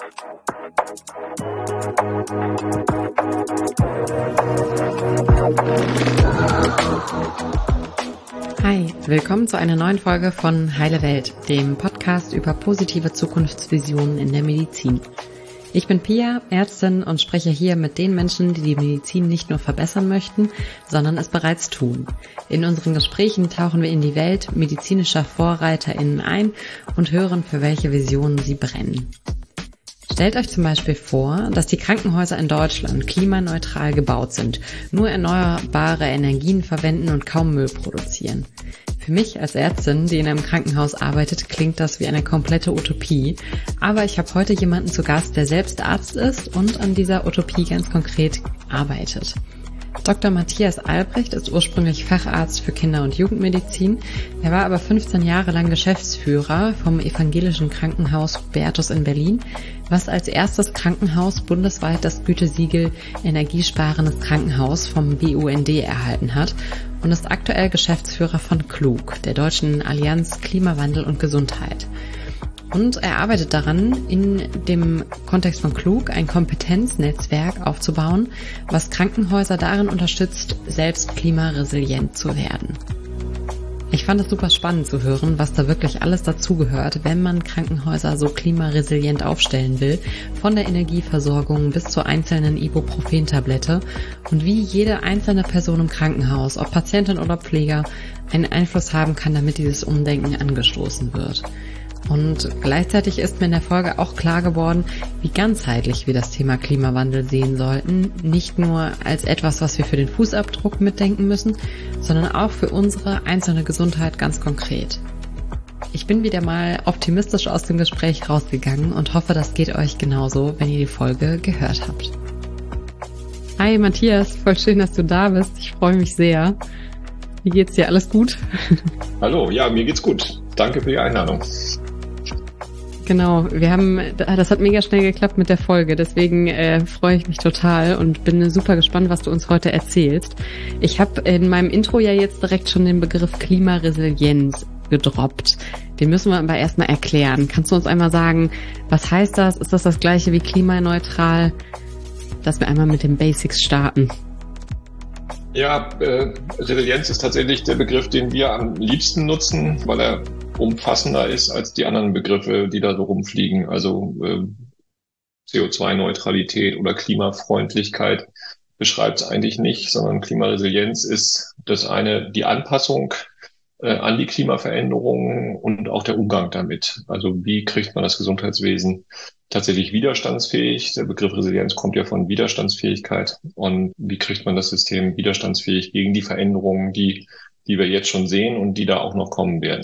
Hi, willkommen zu einer neuen Folge von Heile Welt, dem Podcast über positive Zukunftsvisionen in der Medizin. Ich bin Pia, Ärztin und spreche hier mit den Menschen, die die Medizin nicht nur verbessern möchten, sondern es bereits tun. In unseren Gesprächen tauchen wir in die Welt medizinischer VorreiterInnen ein und hören, für welche Visionen sie brennen. Stellt euch zum Beispiel vor, dass die Krankenhäuser in Deutschland klimaneutral gebaut sind, nur erneuerbare Energien verwenden und kaum Müll produzieren. Für mich als Ärztin, die in einem Krankenhaus arbeitet, klingt das wie eine komplette Utopie. Aber ich habe heute jemanden zu Gast, der selbst Arzt ist und an dieser Utopie ganz konkret arbeitet. Dr. Matthias Albrecht ist ursprünglich Facharzt für Kinder- und Jugendmedizin. Er war aber 15 Jahre lang Geschäftsführer vom Evangelischen Krankenhaus Hubertus in Berlin, was als erstes Krankenhaus bundesweit das Gütesiegel Energiesparendes Krankenhaus vom BUND erhalten hat und ist aktuell Geschäftsführer von KLUG, der Deutschen Allianz Klimawandel und Gesundheit. Und er arbeitet daran, in dem Kontext von KLUG ein Kompetenznetzwerk aufzubauen, was Krankenhäuser darin unterstützt, selbst klimaresilient zu werden. Ich fand es super spannend zu hören, was da wirklich alles dazugehört, wenn man Krankenhäuser so klimaresilient aufstellen will, von der Energieversorgung bis zur einzelnen Ibuprofen-Tablette und wie jede einzelne Person im Krankenhaus, ob Patientin oder Pfleger, einen Einfluss haben kann, damit dieses Umdenken angestoßen wird. Und gleichzeitig ist mir in der Folge auch klar geworden, wie ganzheitlich wir das Thema Klimawandel sehen sollten. Nicht nur als etwas, was wir für den Fußabdruck mitdenken müssen, sondern auch für unsere einzelne Gesundheit ganz konkret. Ich bin wieder mal optimistisch aus dem Gespräch rausgegangen und hoffe, das geht euch genauso, wenn ihr die Folge gehört habt. Hi Matthias, voll schön, dass du da bist. Ich freue mich sehr. Wie geht's dir? Alles gut? Hallo, ja, mir geht's gut. Danke für die Einladung. Genau, das hat mega schnell geklappt mit der Folge, deswegen freue ich mich total und bin super gespannt, was du uns heute erzählst. Ich habe in meinem Intro ja jetzt direkt schon den Begriff Klimaresilienz gedroppt. Den müssen wir aber erstmal erklären. Kannst du uns einmal sagen, was heißt das? Ist das das gleiche wie klimaneutral? Dass wir einmal mit den Basics starten. Ja, Resilienz ist tatsächlich der Begriff, den wir am liebsten nutzen, weil er umfassender ist als die anderen Begriffe, die da so rumfliegen. Also CO2-Neutralität oder Klimafreundlichkeit beschreibt es eigentlich nicht, sondern Klimaresilienz ist das eine, die Anpassung an die Klimaveränderungen und auch der Umgang damit. Also wie kriegt man das Gesundheitswesen tatsächlich widerstandsfähig? Der Begriff Resilienz kommt ja von Widerstandsfähigkeit. Und wie kriegt man das System widerstandsfähig gegen die Veränderungen, die wir jetzt schon sehen und die da auch noch kommen werden?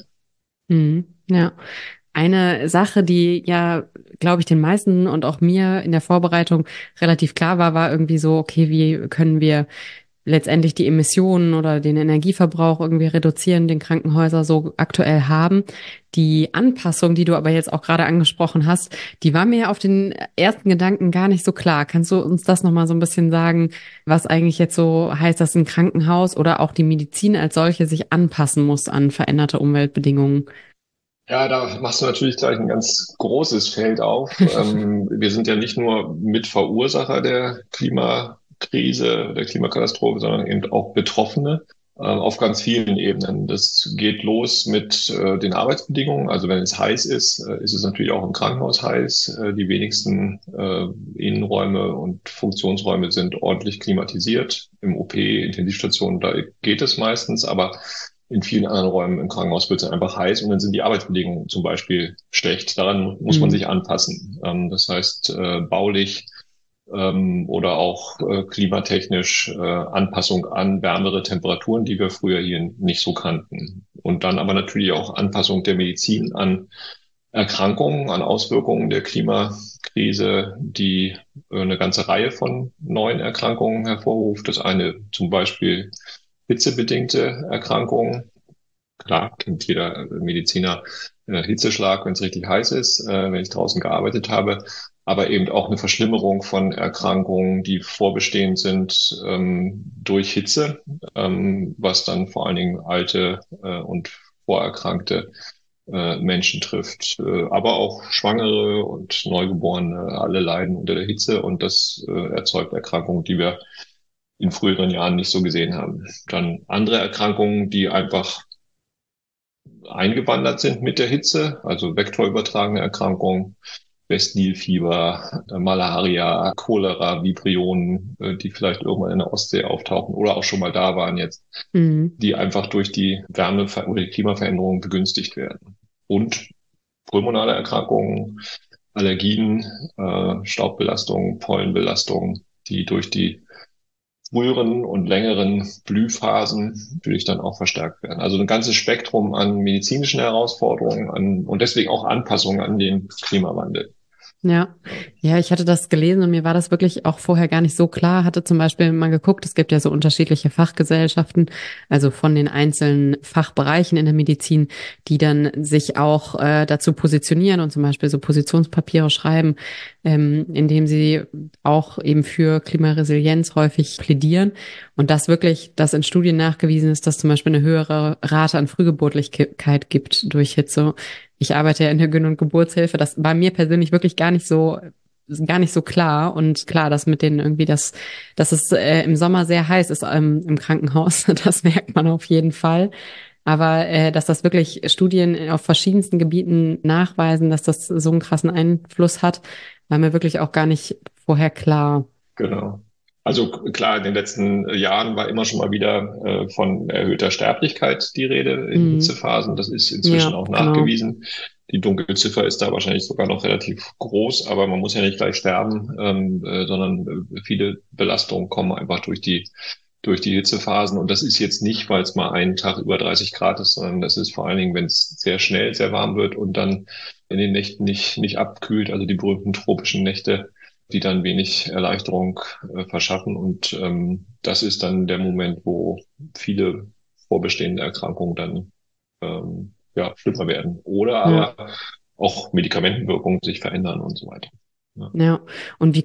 Ja, eine Sache, die ja, glaube ich, den meisten und auch mir in der Vorbereitung relativ klar war irgendwie so, okay, wie können wir letztendlich die Emissionen oder den Energieverbrauch irgendwie reduzieren, den Krankenhäuser so aktuell haben. Die Anpassung, die du aber jetzt auch gerade angesprochen hast, die war mir auf den ersten Gedanken gar nicht so klar. Kannst du uns das nochmal so ein bisschen sagen, was eigentlich jetzt so heißt, dass ein Krankenhaus oder auch die Medizin als solche sich anpassen muss an veränderte Umweltbedingungen? Ja, da machst du natürlich gleich ein ganz großes Feld auf. Wir sind ja nicht nur Mitverursacher der Klimakrise, der Klimakatastrophe, sondern eben auch Betroffene auf ganz vielen Ebenen. Das geht los mit den Arbeitsbedingungen. Also wenn es heiß ist, ist es natürlich auch im Krankenhaus heiß. Die wenigsten Innenräume und Funktionsräume sind ordentlich klimatisiert. Im OP, Intensivstation, da geht es meistens, aber in vielen anderen Räumen im Krankenhaus wird es einfach heiß und dann sind die Arbeitsbedingungen zum Beispiel schlecht. Daran muss man sich anpassen. Das heißt, baulich oder auch klimatechnisch Anpassung an wärmere Temperaturen, die wir früher hier nicht so kannten. Und dann aber natürlich auch Anpassung der Medizin an Erkrankungen, an Auswirkungen der Klimakrise, die eine ganze Reihe von neuen Erkrankungen hervorruft. Das eine zum Beispiel hitzebedingte Erkrankungen. Klar, kennt jeder Mediziner Hitzeschlag, wenn es richtig heiß ist, wenn ich draußen gearbeitet habe, aber eben auch eine Verschlimmerung von Erkrankungen, die vorbestehend sind durch Hitze, was dann vor allen Dingen alte und Vorerkrankte Menschen trifft. Aber auch Schwangere und Neugeborene, alle leiden unter der Hitze und das erzeugt Erkrankungen, die wir in früheren Jahren nicht so gesehen haben. Dann andere Erkrankungen, die einfach eingewandert sind mit der Hitze, also vektorübertragene Erkrankungen, Westnilfieber, Malaria, Cholera, Vibrionen, die vielleicht irgendwann in der Ostsee auftauchen oder auch schon mal da waren jetzt, Mhm. die einfach durch die oder die Klimaveränderungen begünstigt werden. Und pulmonale Erkrankungen, Allergien, Staubbelastungen, Pollenbelastungen, die durch die früheren und längeren Blühphasen natürlich dann auch verstärkt werden. Also ein ganzes Spektrum an medizinischen Herausforderungen und deswegen auch Anpassungen an den Klimawandel. Ja, ja, ich hatte das gelesen und mir war das wirklich auch vorher gar nicht so klar. Hatte zum Beispiel mal geguckt, es gibt ja so unterschiedliche Fachgesellschaften, also von den einzelnen Fachbereichen in der Medizin, die dann sich auch dazu positionieren und zum Beispiel so Positionspapiere schreiben, indem sie auch eben für Klimaresilienz häufig plädieren. Und das wirklich, dass in Studien nachgewiesen ist, dass zum Beispiel eine höhere Rate an Frühgeburtlichkeit gibt durch Hitze. Ich arbeite ja in der Gyn- und Geburtshilfe. Das war mir persönlich wirklich gar nicht so klar. Und klar, dass mit denen irgendwie dass es im Sommer sehr heiß ist im Krankenhaus, das merkt man auf jeden Fall. Aber dass das wirklich Studien auf verschiedensten Gebieten nachweisen, dass das so einen krassen Einfluss hat, war mir wirklich auch gar nicht vorher klar. Genau. Also klar, in den letzten Jahren war immer schon mal wieder von erhöhter Sterblichkeit die Rede in Mhm. Hitzephasen. Das ist inzwischen Ja, auch genau. nachgewiesen. Die Dunkelziffer ist da wahrscheinlich sogar noch relativ groß, aber man muss ja nicht gleich sterben, sondern viele Belastungen kommen einfach durch die Hitzephasen. Und das ist jetzt nicht, weil es mal einen Tag über 30 Grad ist, sondern das ist vor allen Dingen, wenn es sehr schnell sehr warm wird und dann in den Nächten nicht abkühlt, also die berühmten tropischen Nächte, die dann wenig Erleichterung verschaffen. Und das ist dann der Moment, wo viele vorbestehende Erkrankungen dann ja, schlimmer werden. Oder Ja. aber auch Medikamentenwirkungen sich verändern und so weiter. Ja. Ja. Und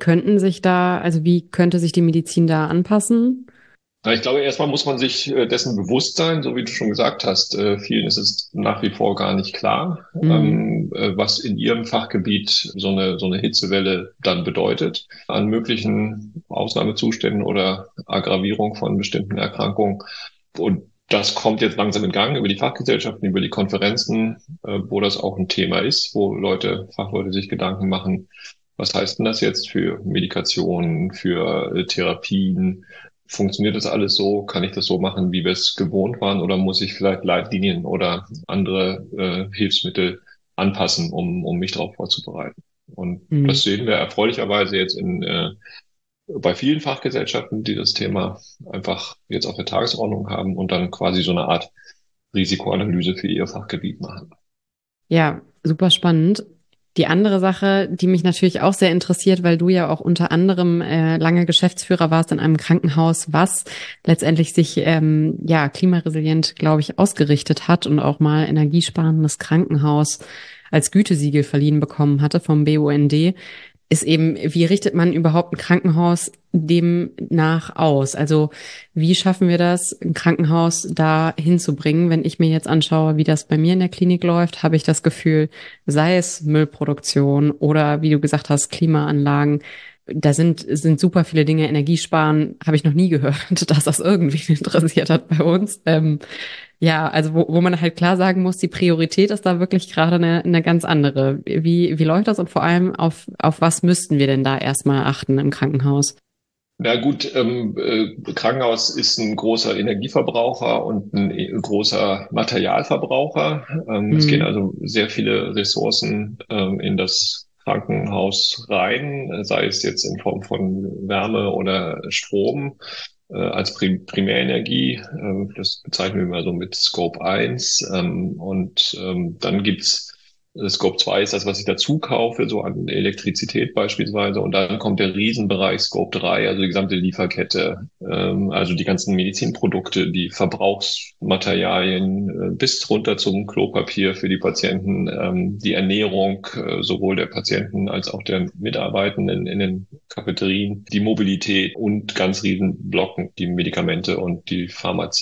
wie könnte sich die Medizin da anpassen? Na, ich glaube, erstmal muss man sich dessen bewusst sein, so wie du schon gesagt hast. Vielen ist es nach wie vor gar nicht klar, Mhm. was in ihrem Fachgebiet so eine Hitzewelle dann bedeutet, an möglichen Ausnahmezuständen oder Aggravierung von bestimmten Erkrankungen. Und das kommt jetzt langsam in Gang über die Fachgesellschaften, über die Konferenzen, wo das auch ein Thema ist, wo Fachleute sich Gedanken machen, was heißt denn das jetzt für Medikationen, für Therapien? Funktioniert das alles so? Kann ich das so machen, wie wir es gewohnt waren? Oder muss ich vielleicht Leitlinien oder andere Hilfsmittel anpassen, um mich darauf vorzubereiten? Und Mhm. das sehen wir erfreulicherweise jetzt bei vielen Fachgesellschaften, die das Thema einfach jetzt auf der Tagesordnung haben und dann quasi so eine Art Risikoanalyse für ihr Fachgebiet machen. Ja, super spannend. Die andere Sache, die mich natürlich auch sehr interessiert, weil du ja auch unter anderem lange Geschäftsführer warst in einem Krankenhaus, was letztendlich sich ja klimaresilient, glaube ich, ausgerichtet hat und auch mal energiesparendes Krankenhaus als Gütesiegel verliehen bekommen hatte vom BUND, ist eben, wie richtet man überhaupt ein Krankenhaus demnach aus? Also wie schaffen wir das, ein Krankenhaus da hinzubringen? Wenn ich mir jetzt anschaue, wie das bei mir in der Klinik läuft, habe ich das Gefühl, sei es Müllproduktion oder wie du gesagt hast, Klimaanlagen, sind super viele Dinge. Energiesparen habe ich noch nie gehört, dass das irgendwie interessiert hat bei uns. Ja, also wo man halt klar sagen muss, die Priorität ist da wirklich gerade eine ganz andere. Wie läuft das und vor allem auf was müssten wir denn da erstmal achten im Krankenhaus? Na gut, Krankenhaus ist ein großer Energieverbraucher und ein großer Materialverbraucher. Es gehen Hm, also sehr viele Ressourcen in das Krankenhaus rein, sei es jetzt in Form von Wärme oder Strom als Primärenergie. Das bezeichnen wir mal so mit Scope 1. Und dann gibt's Scope 2 ist das, was ich dazu kaufe, so an Elektrizität beispielsweise. Und dann kommt der Riesenbereich Scope 3, also die gesamte Lieferkette, also die ganzen Medizinprodukte, die Verbrauchsmaterialien, bis runter zum Klopapier für die Patienten, die Ernährung, sowohl der Patienten als auch der Mitarbeitenden in den Cafeterien, die Mobilität und ganz riesen Blocken, die Medikamente und die Pharmazie.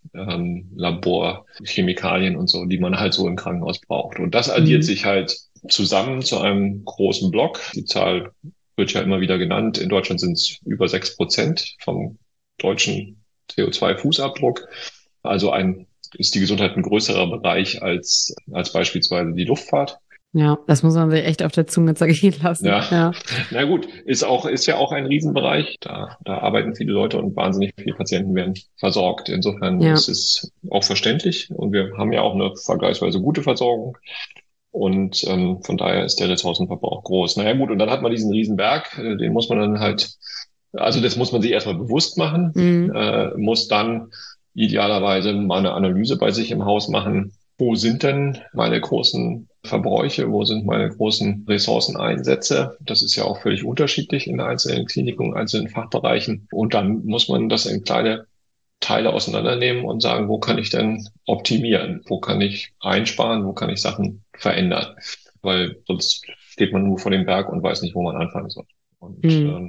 Laborchemikalien und so, die man halt so im Krankenhaus braucht. Und das addiert Mhm. sich halt zusammen zu einem großen Block. Die Zahl wird ja immer wieder genannt. In Deutschland sind es über 6% vom deutschen CO2-Fußabdruck. Also ist die Gesundheit ein größerer Bereich als beispielsweise die Luftfahrt. Ja, das muss man sich echt auf der Zunge zergehen lassen. Ja, Ja, na gut, ist ja auch ein Riesenbereich. Da arbeiten viele Leute und wahnsinnig viele Patienten werden versorgt. Insofern ja. ist es auch verständlich und wir haben ja auch eine vergleichsweise gute Versorgung. Und von daher ist der Ressourcenverbrauch groß. Naja gut, und dann hat man diesen Riesenberg, den muss man dann halt, also das muss man sich erstmal bewusst machen, Mhm. muss dann idealerweise mal eine Analyse bei sich im Haus machen. Wo sind denn meine großen Verbräuche? Wo sind meine großen Ressourceneinsätze? Das ist ja auch völlig unterschiedlich in einzelnen Kliniken, in einzelnen Fachbereichen. Und dann muss man das in kleine Teile auseinandernehmen und sagen, wo kann ich denn optimieren? Wo kann ich einsparen? Wo kann ich Sachen verändern? Weil sonst steht man nur vor dem Berg und weiß nicht, wo man anfangen soll. Und Mhm.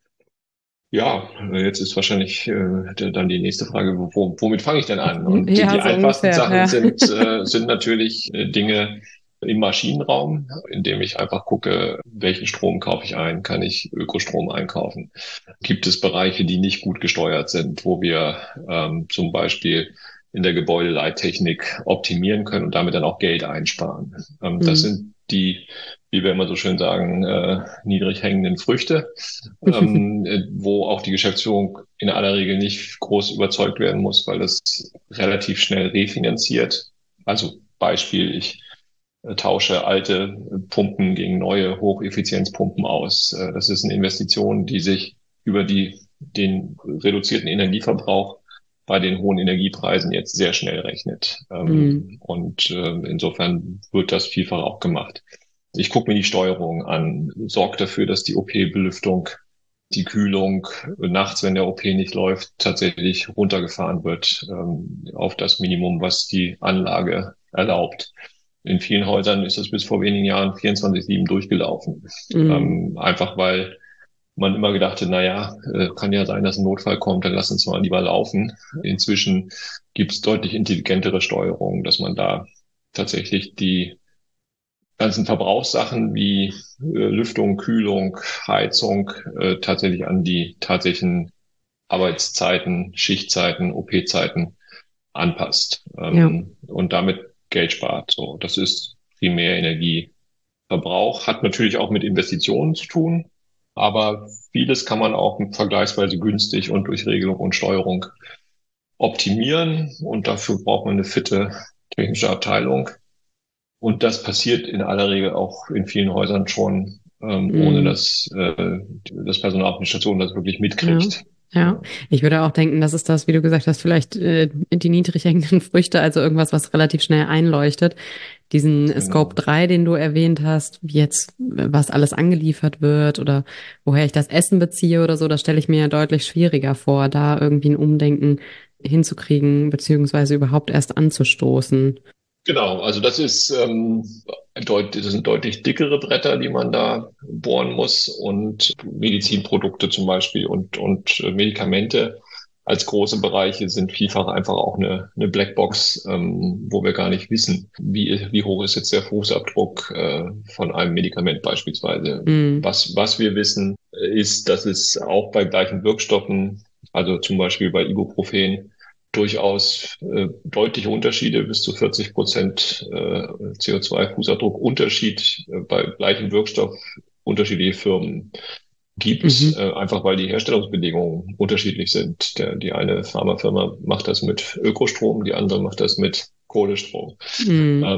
ja, jetzt ist wahrscheinlich dann die nächste Frage, womit fange ich denn an? Und die Ja, so einfachsten ungefähr. Sachen Ja. sind natürlich Dinge im Maschinenraum, indem ich einfach gucke, welchen Strom kaufe ich ein, kann ich Ökostrom einkaufen? Gibt es Bereiche, die nicht gut gesteuert sind, wo wir zum Beispiel in der Gebäudeleittechnik optimieren können und damit dann auch Geld einsparen? Das Mhm. sind die, wie wir immer so schön sagen, niedrig hängenden Früchte, wo auch die Geschäftsführung in aller Regel nicht groß überzeugt werden muss, weil das relativ schnell refinanziert. Also Beispiel, ich tausche alte Pumpen gegen neue Hocheffizienzpumpen aus. Das ist eine Investition, die sich über den reduzierten Energieverbrauch bei den hohen Energiepreisen jetzt sehr schnell rechnet. Mhm. Und insofern wird das vielfach auch gemacht. Ich gucke mir die Steuerung an, sorge dafür, dass die OP-Belüftung, die Kühlung nachts, wenn der OP nicht läuft, tatsächlich runtergefahren wird auf das Minimum, was die Anlage erlaubt. In vielen Häusern ist das bis vor wenigen Jahren 24/7 durchgelaufen. Mhm. Einfach weil man immer gedacht hat, naja, kann ja sein, dass ein Notfall kommt, dann lass uns mal lieber laufen. Inzwischen gibt es deutlich intelligentere Steuerungen, dass man da tatsächlich die ganzen Verbrauchssachen wie Lüftung, Kühlung, Heizung tatsächlich an die tatsächlichen Arbeitszeiten, Schichtzeiten, OP-Zeiten anpasst Ja. und damit Geld spart. So, das ist primär Energieverbrauch, hat natürlich auch mit Investitionen zu tun, aber vieles kann man auch vergleichsweise günstig und durch Regelung und Steuerung optimieren und dafür braucht man eine fitte technische Abteilung. Und das passiert in aller Regel auch in vielen Häusern schon, ohne Mhm. dass das Personal auf der Station das wirklich Ja. mitkriegt. Ja. Ja, Ich würde auch denken, das ist das, wie du gesagt hast, vielleicht die niedrig hängenden Früchte, also irgendwas, was relativ schnell einleuchtet. Diesen Scope genau. 3, den du erwähnt hast, wie jetzt, was alles angeliefert wird oder woher ich das Essen beziehe oder so, das stelle ich mir ja deutlich schwieriger vor, da irgendwie ein Umdenken hinzukriegen, beziehungsweise überhaupt erst anzustoßen. Genau, also das sind deutlich dickere Bretter, die man da bohren muss und Medizinprodukte zum Beispiel und Medikamente als große Bereiche sind vielfach einfach auch eine Blackbox, wo wir gar nicht wissen, wie hoch ist jetzt der Fußabdruck von einem Medikament beispielsweise. Mhm. Was wir wissen, ist, dass es auch bei gleichen Wirkstoffen, also zum Beispiel bei Ibuprofen, durchaus deutliche Unterschiede, bis zu 40% CO2-Fußabdruck Unterschied bei gleichem Wirkstoff unterschiedliche Firmen gibt, Mhm. einfach weil die Herstellungsbedingungen unterschiedlich sind. Die eine Pharmafirma macht das mit Ökostrom, die andere macht das mit Kohlestrom. Mhm.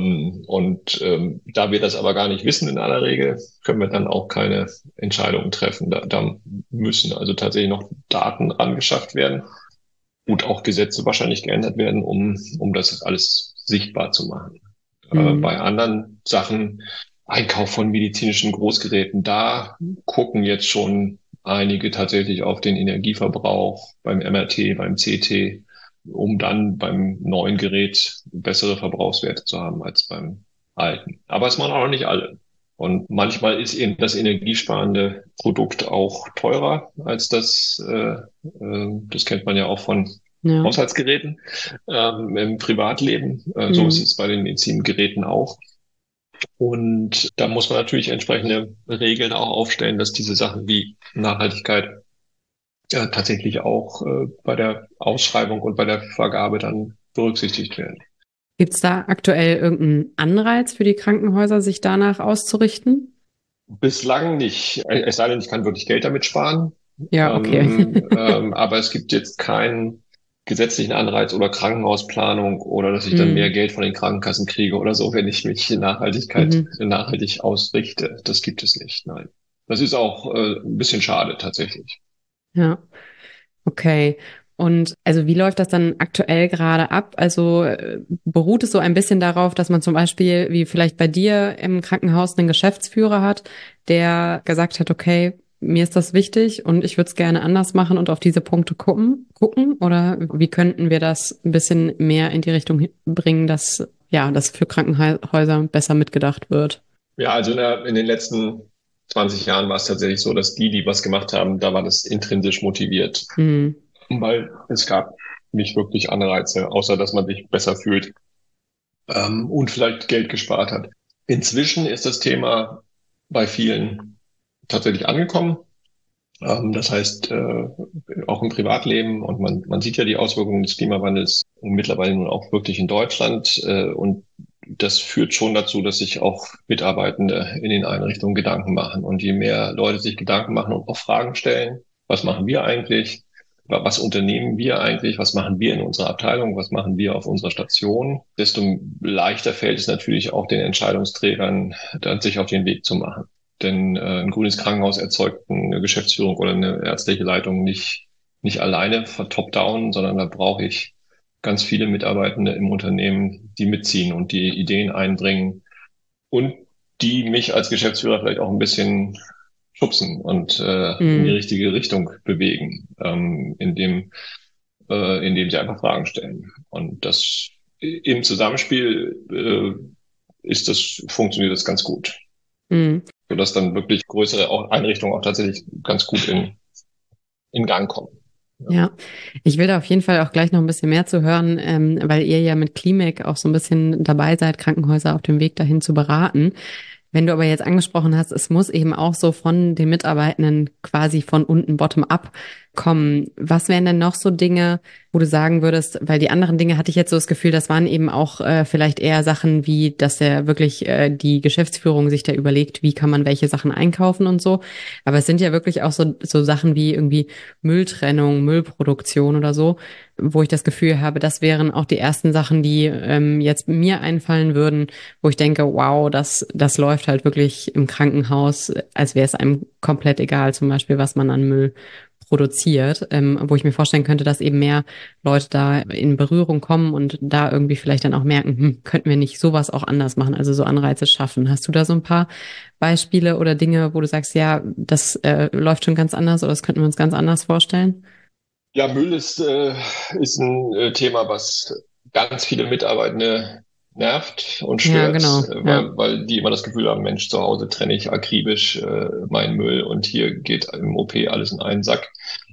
Da wir das aber gar nicht wissen in aller Regel, können wir dann auch keine Entscheidungen treffen. Da müssen also tatsächlich noch Daten angeschafft werden und auch Gesetze wahrscheinlich geändert werden, um das alles sichtbar zu machen. Mhm. Bei anderen Sachen, Einkauf von medizinischen Großgeräten, da gucken jetzt schon einige tatsächlich auf den Energieverbrauch beim MRT, beim CT, um dann beim neuen Gerät bessere Verbrauchswerte zu haben als beim alten. Aber es machen auch noch nicht alle. Und manchmal ist eben das energiesparende Produkt auch teurer als das kennt man ja auch von Ja. Haushaltsgeräten im Privatleben. So ist Mhm. es bei den Medizingeräten auch. Und da muss man natürlich entsprechende Regeln auch aufstellen, dass diese Sachen wie Nachhaltigkeit tatsächlich auch bei der Ausschreibung und bei der Vergabe dann berücksichtigt werden. Gibt es da aktuell irgendeinen Anreiz für die Krankenhäuser, sich danach auszurichten? Bislang nicht. Es sei denn, ich kann wirklich Geld damit sparen. Ja, okay. Aber es gibt jetzt keinen gesetzlichen Anreiz oder Krankenhausplanung oder dass ich dann mehr Mhm. Geld von den Krankenkassen kriege oder so, wenn ich mich in Mhm. nachhaltig ausrichte. Das gibt es nicht. Nein. Das ist auch ein bisschen schade tatsächlich. Ja. Okay. Und also wie läuft das dann aktuell gerade ab? Also beruht es so ein bisschen darauf, dass man zum Beispiel, wie vielleicht bei dir im Krankenhaus, einen Geschäftsführer hat, der gesagt hat, okay, mir ist das wichtig und ich würde es gerne anders machen und auf diese Punkte gucken? Oder wie könnten wir das ein bisschen mehr in die Richtung bringen, dass ja, das für Krankenhäuser besser mitgedacht wird? Ja, also in den letzten 20 Jahren war es tatsächlich so, dass die was gemacht haben, da war das intrinsisch motiviert, Mhm. weil es gab nicht wirklich Anreize, außer dass man sich besser fühlt und vielleicht Geld gespart hat. Inzwischen ist das Thema bei vielen tatsächlich angekommen. Das heißt, auch im Privatleben und man sieht ja die Auswirkungen des Klimawandels mittlerweile nun auch wirklich in Deutschland. Und das führt schon dazu, dass sich auch Mitarbeitende in den Einrichtungen Gedanken machen. Und je mehr Leute sich Gedanken machen und auch Fragen stellen, was machen wir eigentlich? Was unternehmen wir eigentlich? Was machen wir in unserer Abteilung? Was machen wir auf unserer Station? Desto leichter fällt es natürlich auch den Entscheidungsträgern, dann sich auf den Weg zu machen. Denn ein grünes Krankenhaus erzeugt eine Geschäftsführung oder eine ärztliche Leitung nicht alleine von top-down, sondern da brauche ich ganz viele Mitarbeitende im Unternehmen, die mitziehen und die Ideen einbringen und die mich als Geschäftsführer vielleicht auch ein bisschen schubsen und in die Mhm. richtige Richtung bewegen, indem sie einfach Fragen stellen. Und das im Zusammenspiel funktioniert das ganz gut, Mhm. sodass dann wirklich größere Einrichtungen auch tatsächlich ganz gut in Gang kommen. Ja. Ja, ich will da auf jeden Fall auch gleich noch ein bisschen mehr zu hören, weil ihr ja mit Klimek auch so ein bisschen dabei seid, Krankenhäuser auf dem Weg dahin zu beraten. Wenn du aber jetzt angesprochen hast, es muss eben auch so von den Mitarbeitenden quasi von unten bottom-up kommen. Was wären denn noch so Dinge, wo du sagen würdest, weil die anderen Dinge hatte ich jetzt so das Gefühl, das waren eben auch vielleicht eher Sachen wie, dass der wirklich die Geschäftsführung sich da überlegt, wie kann man welche Sachen einkaufen und so. Aber es sind ja wirklich auch so Sachen wie irgendwie Mülltrennung, Müllproduktion oder so, wo ich das Gefühl habe, das wären auch die ersten Sachen, die jetzt mir einfallen würden, wo ich denke, wow, das läuft halt wirklich im Krankenhaus, als wäre es einem komplett egal, zum Beispiel, was man an Müll produziert, wo ich mir vorstellen könnte, dass eben mehr Leute da in Berührung kommen und da irgendwie vielleicht dann auch merken, könnten wir nicht sowas auch anders machen, also so Anreize schaffen. Hast du da so ein paar Beispiele oder Dinge, wo du sagst, ja, das läuft schon ganz anders oder das könnten wir uns ganz anders vorstellen? Ja, Müll ist ein Thema, was ganz viele Mitarbeitende nervt und Ja, stört, genau. Ja. weil die immer das Gefühl haben, Mensch, zu Hause trenne ich akribisch meinen Müll und hier geht im OP alles in einen Sack.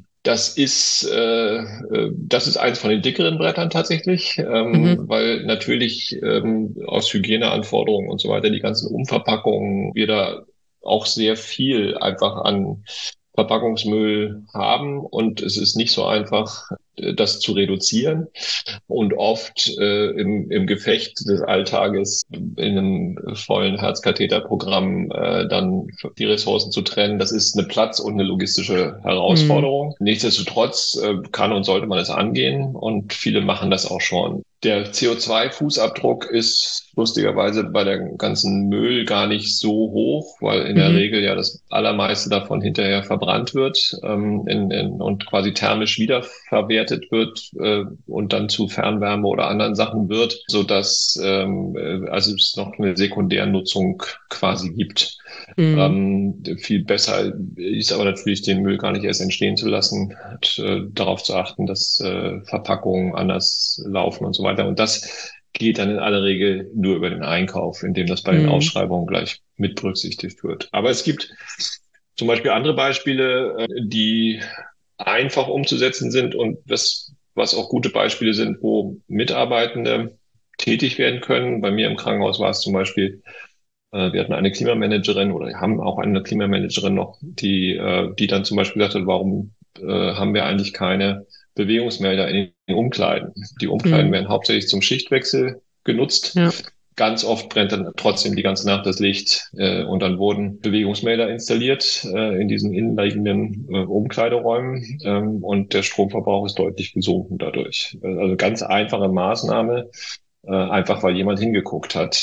Das ist eins von den dickeren Brettern tatsächlich, Mhm. weil natürlich aus Hygieneanforderungen und so weiter die ganzen Umverpackungen wir da auch sehr viel einfach an Verpackungsmüll haben und es ist nicht so einfach, das zu reduzieren und oft im Gefecht des Alltages in einem vollen Herzkatheterprogramm dann die Ressourcen zu trennen. Das ist eine Platz- und eine logistische Mhm. Herausforderung. Nichtsdestotrotz kann und sollte man es angehen und viele machen das auch schon. Der CO2-Fußabdruck ist lustigerweise bei der ganzen Müll gar nicht so hoch, weil in der Mhm. Regel ja das allermeiste davon hinterher verbrannt wird und quasi thermisch wiederverwertet wird und dann zu Fernwärme oder anderen Sachen wird, sodass also es noch eine Sekundärnutzung quasi gibt. Mhm. Viel besser ist aber natürlich, den Müll gar nicht erst entstehen zu lassen, und, darauf zu achten, dass Verpackungen anders laufen und so weiter. Und das geht dann in aller Regel nur über den Einkauf, indem das bei den Mhm. Ausschreibungen gleich mit berücksichtigt wird. Aber es gibt zum Beispiel andere Beispiele, die einfach umzusetzen sind und was auch gute Beispiele sind, wo Mitarbeitende tätig werden können. Bei mir im Krankenhaus war es zum Beispiel, wir hatten eine Klimamanagerin oder haben auch eine Klimamanagerin noch, die dann zum Beispiel gesagt hat, warum haben wir eigentlich keine Bewegungsmelder in den Umkleiden? Die Umkleiden Mhm. werden hauptsächlich zum Schichtwechsel genutzt. Ja. Ganz oft brennt dann trotzdem die ganze Nacht das Licht und dann wurden Bewegungsmelder installiert in diesen innenliegenden Umkleideräumen und der Stromverbrauch ist deutlich gesunken dadurch. Also ganz einfache Maßnahme, einfach weil jemand hingeguckt hat.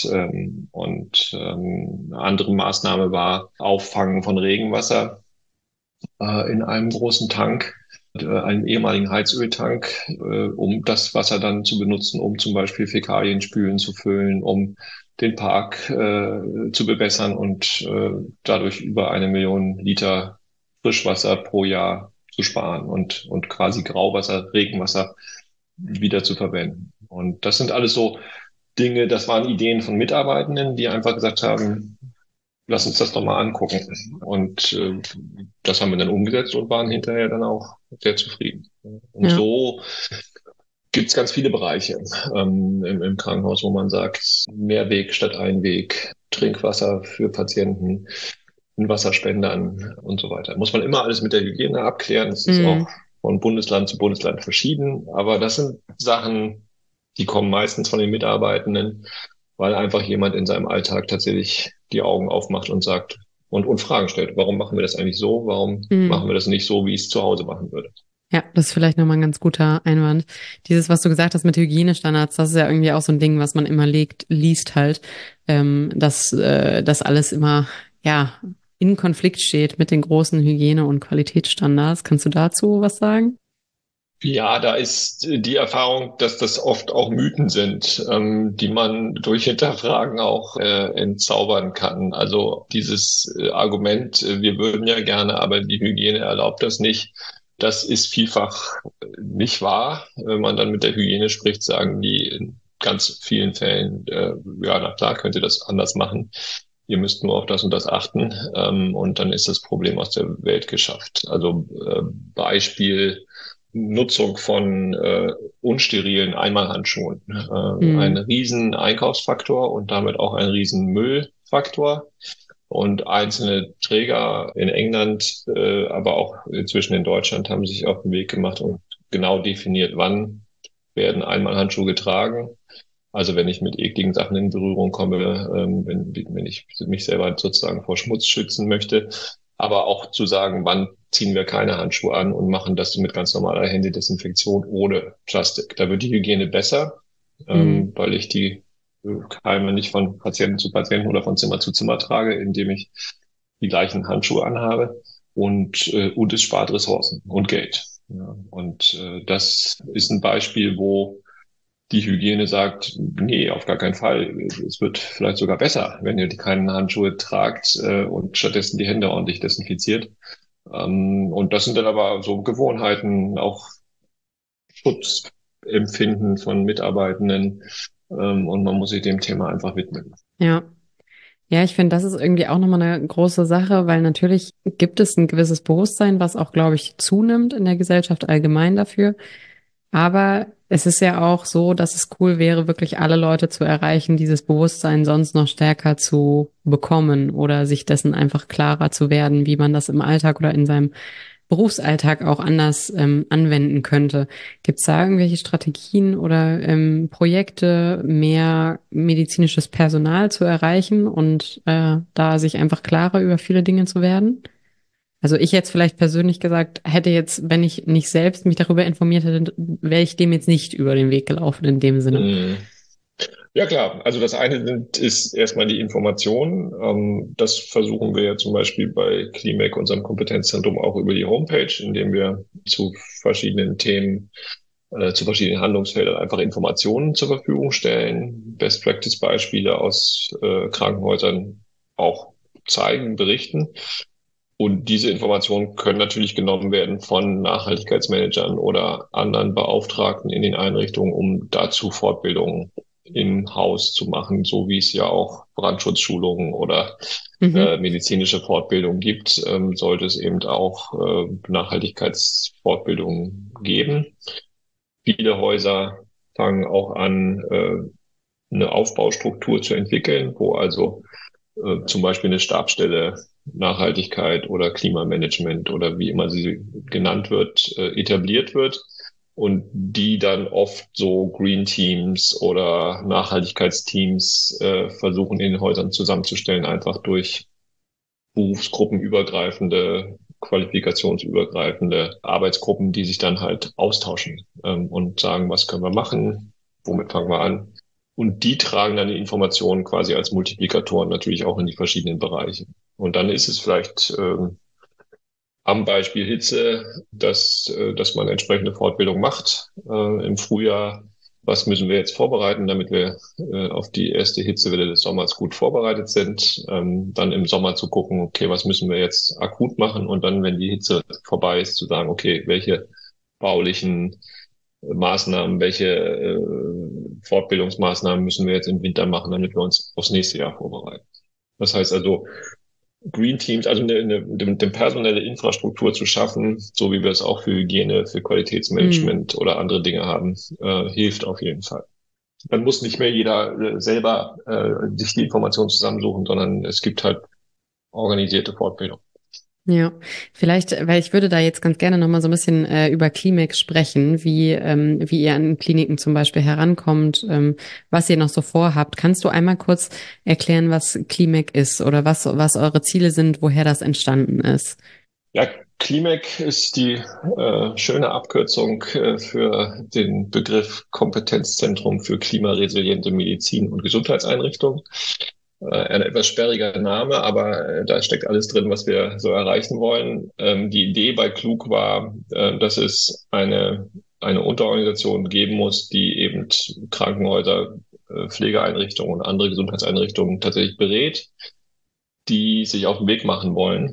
Eine andere Maßnahme war Auffangen von Regenwasser in einem großen Tank, einen ehemaligen Heizöltank, um das Wasser dann zu benutzen, um zum Beispiel Fäkalienspülen zu füllen, um den Park zu bewässern und dadurch über 1 Million Liter Frischwasser pro Jahr zu sparen und quasi Grauwasser, Regenwasser wieder zu verwenden. Und das sind alles so Dinge, das waren Ideen von Mitarbeitenden, die einfach gesagt haben, lass uns das doch mal angucken. Und das haben wir dann umgesetzt und waren hinterher dann auch sehr zufrieden. Und Ja. so gibt es ganz viele Bereiche im Krankenhaus, wo man sagt, Mehrweg statt Einweg, Trinkwasser für Patienten, Wasserspendern und so weiter. Muss man immer alles mit der Hygiene abklären. Das ist auch Mhm. von Bundesland zu Bundesland verschieden. Aber das sind Sachen, die kommen meistens von den Mitarbeitenden, weil einfach jemand in seinem Alltag tatsächlich die Augen aufmacht und sagt und Fragen stellt. Warum machen wir das eigentlich so? Warum machen Mhm. wir das nicht so, wie ich es zu Hause machen würde? Ja, das ist vielleicht nochmal ein ganz guter Einwand. Dieses, was du gesagt hast mit Hygienestandards, das ist ja irgendwie auch so ein Ding, was man immer liest halt, dass das alles immer, ja, in Konflikt steht mit den großen Hygiene- und Qualitätsstandards. Kannst du dazu was sagen? Ja, da ist die Erfahrung, dass das oft auch Mythen sind, die man durch Hinterfragen auch entzaubern kann. Also dieses Argument, wir würden ja gerne, aber die Hygiene erlaubt das nicht, das ist vielfach nicht wahr. Wenn man dann mit der Hygiene spricht, sagen die in ganz vielen Fällen, ja, na klar, könnt ihr das anders machen. Ihr müsst nur auf das und das achten, und dann ist das Problem aus der Welt geschafft. Also Beispiel Nutzung von unsterilen Einmalhandschuhen. Ein Mhm. riesen Einkaufsfaktor und damit auch ein riesen Müllfaktor. Und einzelne Träger in England, aber auch inzwischen in Deutschland haben sich auf den Weg gemacht und genau definiert, wann werden Einmalhandschuhe getragen. Also wenn ich mit ekligen Sachen in Berührung komme, wenn ich mich selber sozusagen vor Schmutz schützen möchte, aber auch zu sagen, wann ziehen wir keine Handschuhe an und machen das mit ganz normaler Händedesinfektion ohne Plastik. Da wird die Hygiene besser, Mhm. weil ich die Keime nicht von Patienten zu Patienten oder von Zimmer zu Zimmer trage, indem ich die gleichen Handschuhe anhabe und es spart Ressourcen und Geld. Ja, und das ist ein Beispiel, wo die Hygiene sagt, nee, auf gar keinen Fall. Es wird vielleicht sogar besser, wenn ihr keine Handschuhe tragt und stattdessen die Hände ordentlich desinfiziert. Und das sind dann aber so Gewohnheiten, auch Schutzempfinden von Mitarbeitenden. Und man muss sich dem Thema einfach widmen. Ja. Ja, ich finde, das ist irgendwie auch nochmal eine große Sache, weil natürlich gibt es ein gewisses Bewusstsein, was auch, glaube ich, zunimmt in der Gesellschaft allgemein dafür. Aber es ist ja auch so, dass es cool wäre, wirklich alle Leute zu erreichen, dieses Bewusstsein sonst noch stärker zu bekommen oder sich dessen einfach klarer zu werden, wie man das im Alltag oder in seinem Berufsalltag auch anders anwenden könnte. Gibt es da irgendwelche Strategien oder Projekte, mehr medizinisches Personal zu erreichen und da sich einfach klarer über viele Dinge zu werden? Also ich jetzt vielleicht persönlich gesagt, hätte jetzt, wenn ich nicht selbst mich darüber informiert hätte, wäre ich dem jetzt nicht über den Weg gelaufen in dem Sinne. Mhm. Ja klar, also das eine ist erstmal die Information. Das versuchen wir ja zum Beispiel bei Climec, unserem Kompetenzzentrum, auch über die Homepage, indem wir zu verschiedenen Themen, zu verschiedenen Handlungsfeldern einfach Informationen zur Verfügung stellen, Best-Practice-Beispiele aus Krankenhäusern auch zeigen, berichten. Und diese Informationen können natürlich genommen werden von Nachhaltigkeitsmanagern oder anderen Beauftragten in den Einrichtungen, um dazu Fortbildungen im Haus zu machen, so wie es ja auch Brandschutzschulungen oder Mhm. medizinische Fortbildung gibt, sollte es eben auch Nachhaltigkeitsfortbildungen geben. viele Häuser fangen auch an, eine Aufbaustruktur zu entwickeln, wo also zum Beispiel eine Stabsstelle Nachhaltigkeit oder Klimamanagement oder wie immer sie genannt wird, etabliert wird und die dann oft so Green Teams oder Nachhaltigkeitsteams versuchen in den Häusern zusammenzustellen, einfach durch berufsgruppenübergreifende, qualifikationsübergreifende Arbeitsgruppen, die sich dann halt austauschen und sagen, was können wir machen, womit fangen wir an. Und die tragen dann die Informationen quasi als Multiplikatoren natürlich auch in die verschiedenen Bereiche. Und dann ist es vielleicht am Beispiel Hitze, dass man entsprechende Fortbildung macht im Frühjahr. Was müssen wir jetzt vorbereiten, damit wir auf die erste Hitzewelle des Sommers gut vorbereitet sind? Dann im Sommer zu gucken, okay, was müssen wir jetzt akut machen? Und dann, wenn die Hitze vorbei ist, zu sagen, okay, welche baulichen Maßnahmen, welche Fortbildungsmaßnahmen müssen wir jetzt im Winter machen, damit wir uns aufs nächste Jahr vorbereiten? Das heißt also, Green Teams, also eine personelle Infrastruktur zu schaffen, so wie wir es auch für Hygiene, für Qualitätsmanagement oder andere Dinge haben, hilft auf jeden Fall. Dann muss nicht mehr jeder selber sich die Informationen zusammensuchen, sondern es gibt halt organisierte Fortbildung. Ja, vielleicht, weil ich würde da jetzt ganz gerne nochmal so ein bisschen über Klimek sprechen, wie ihr an Kliniken zum Beispiel herankommt, was ihr noch so vorhabt. Kannst du einmal kurz erklären, was Klimek ist oder was eure Ziele sind, woher das entstanden ist? Ja, Klimek ist die schöne Abkürzung für den Begriff Kompetenzzentrum für klimaresiliente Medizin und Gesundheitseinrichtungen. Ein etwas sperriger Name, aber da steckt alles drin, was wir so erreichen wollen. Die Idee bei Klug war, dass es eine Unterorganisation geben muss, die eben Krankenhäuser, Pflegeeinrichtungen und andere Gesundheitseinrichtungen tatsächlich berät, die sich auf den Weg machen wollen.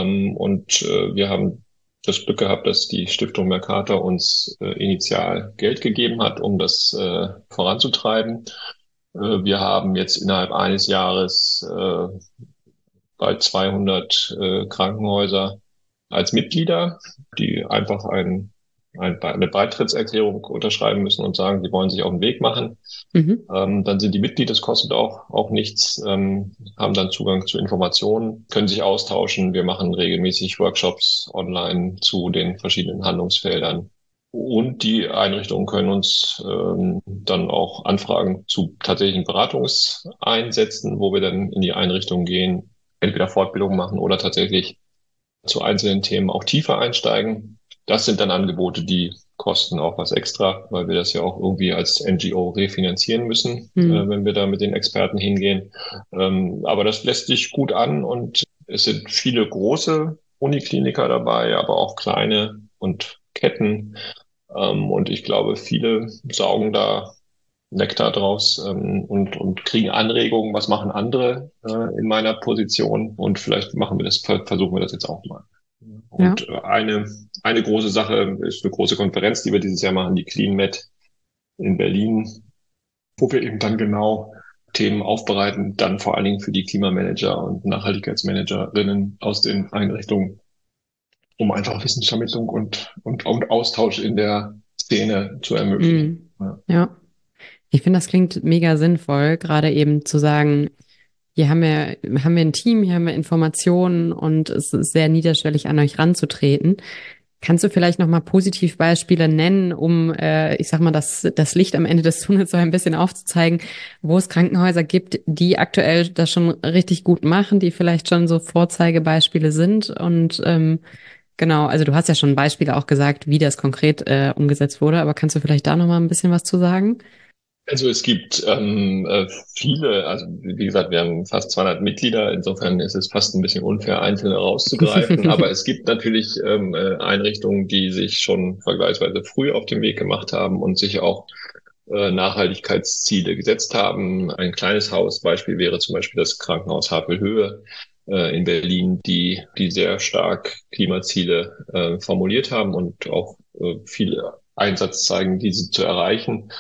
Wir haben das Glück gehabt, dass die Stiftung Mercator uns initial Geld gegeben hat, um das voranzutreiben. Wir haben jetzt innerhalb eines Jahres bald 200 Krankenhäuser als Mitglieder, die einfach eine Beitrittserklärung unterschreiben müssen und sagen, sie wollen sich auf den Weg machen. Mhm. Dann sind die Mitglied, das kostet auch nichts, haben dann Zugang zu Informationen, können sich austauschen. Wir machen regelmäßig Workshops online zu den verschiedenen Handlungsfeldern. Und die Einrichtungen können uns dann auch Anfragen zu tatsächlichen Beratungseinsätzen, wo wir dann in die Einrichtung gehen, entweder Fortbildung machen oder tatsächlich zu einzelnen Themen auch tiefer einsteigen. Das sind dann Angebote, die kosten auch was extra, weil wir das ja auch irgendwie als NGO refinanzieren müssen, wenn wir da mit den Experten hingehen. Aber das lässt sich gut an und es sind viele große Unikliniker dabei, aber auch kleine und Ketten. Und ich glaube, viele saugen da Nektar draus und kriegen Anregungen, was machen andere in meiner Position und vielleicht versuchen wir das jetzt auch mal. Ja. Und eine große Sache ist eine große Konferenz, die wir dieses Jahr machen, die CleanMed in Berlin, wo wir eben dann genau Themen aufbereiten, dann vor allen Dingen für die Klimamanager und Nachhaltigkeitsmanagerinnen aus den Einrichtungen, um einfach Wissensvermittlung und Austausch in der Szene zu ermöglichen. Ja. Ich finde, das klingt mega sinnvoll, gerade eben zu sagen, hier haben wir ein Team, hier haben wir Informationen und es ist sehr niederschwellig, an euch ranzutreten. Kannst du vielleicht nochmal Positivbeispiele nennen, um, ich sag mal, das Licht am Ende des Tunnels so ein bisschen aufzuzeigen, wo es Krankenhäuser gibt, die aktuell das schon richtig gut machen, die vielleicht schon so Vorzeigebeispiele sind und genau, also du hast ja schon Beispiele auch gesagt, wie das konkret umgesetzt wurde, aber kannst du vielleicht da nochmal ein bisschen was zu sagen? Also es gibt viele, also wie gesagt, wir haben fast 200 Mitglieder, insofern ist es fast ein bisschen unfair, einzelne rauszugreifen, aber es gibt natürlich Einrichtungen, die sich schon vergleichsweise früh auf den Weg gemacht haben und sich auch Nachhaltigkeitsziele gesetzt haben. Ein kleines Hausbeispiel wäre zum Beispiel das Krankenhaus Havelhöhe in Berlin, die sehr stark Klimaziele formuliert haben und auch viel Einsatz zeigen, diese zu erreichen.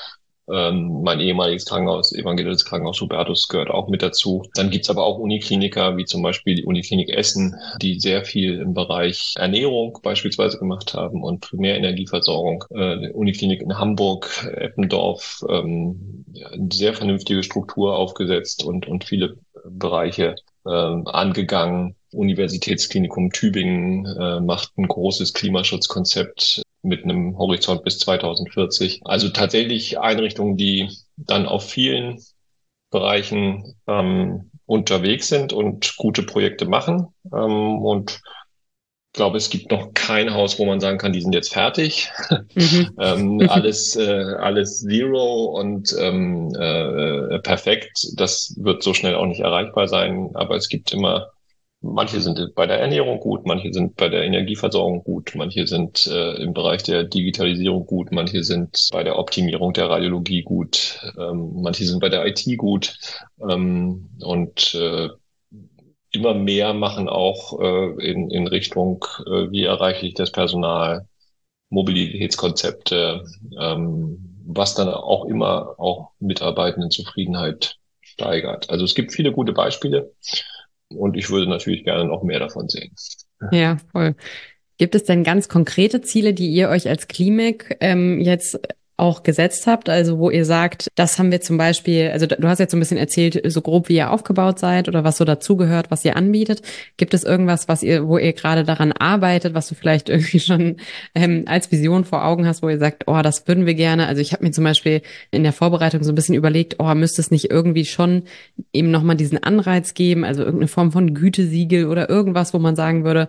Mein ehemaliges Krankenhaus, evangelisches Krankenhaus Hubertus, gehört auch mit dazu. Dann gibt's aber auch Unikliniker, wie zum Beispiel die Uniklinik Essen, die sehr viel im Bereich Ernährung beispielsweise gemacht haben und Primärenergieversorgung. Die Uniklinik in Hamburg, Eppendorf, ja, eine sehr vernünftige Struktur aufgesetzt und viele Bereiche angegangen. Universitätsklinikum Tübingen macht ein großes Klimaschutzkonzept mit einem Horizont bis 2040. Also tatsächlich Einrichtungen, die dann auf vielen Bereichen unterwegs sind und gute Projekte machen. Und ich glaube, es gibt noch kein Haus, wo man sagen kann, die sind jetzt fertig. Mhm. Alles Zero und perfekt. Das wird so schnell auch nicht erreichbar sein. Aber es gibt immer, manche sind bei der Ernährung gut, manche sind bei der Energieversorgung gut, manche sind im Bereich der Digitalisierung gut, manche sind bei der Optimierung der Radiologie gut, manche sind bei der IT gut. Und immer mehr machen auch in Richtung, wie erreiche ich das Personal, Mobilitätskonzepte, was dann auch immer auch Mitarbeitendenzufriedenheit steigert. Also es gibt viele gute Beispiele und ich würde natürlich gerne noch mehr davon sehen. Ja, voll. Gibt es denn ganz konkrete Ziele, die ihr euch als Klimek jetzt auch gesetzt habt? Also wo ihr sagt, das haben wir zum Beispiel, also du hast jetzt so ein bisschen erzählt, so grob wie ihr aufgebaut seid oder was so dazugehört, was ihr anbietet. Gibt es irgendwas, wo ihr gerade daran arbeitet, was du vielleicht irgendwie schon als Vision vor Augen hast, wo ihr sagt, oh, das würden wir gerne. Also ich habe mir zum Beispiel in der Vorbereitung so ein bisschen überlegt, oh, müsste es nicht irgendwie schon eben nochmal diesen Anreiz geben, also irgendeine Form von Gütesiegel oder irgendwas, wo man sagen würde,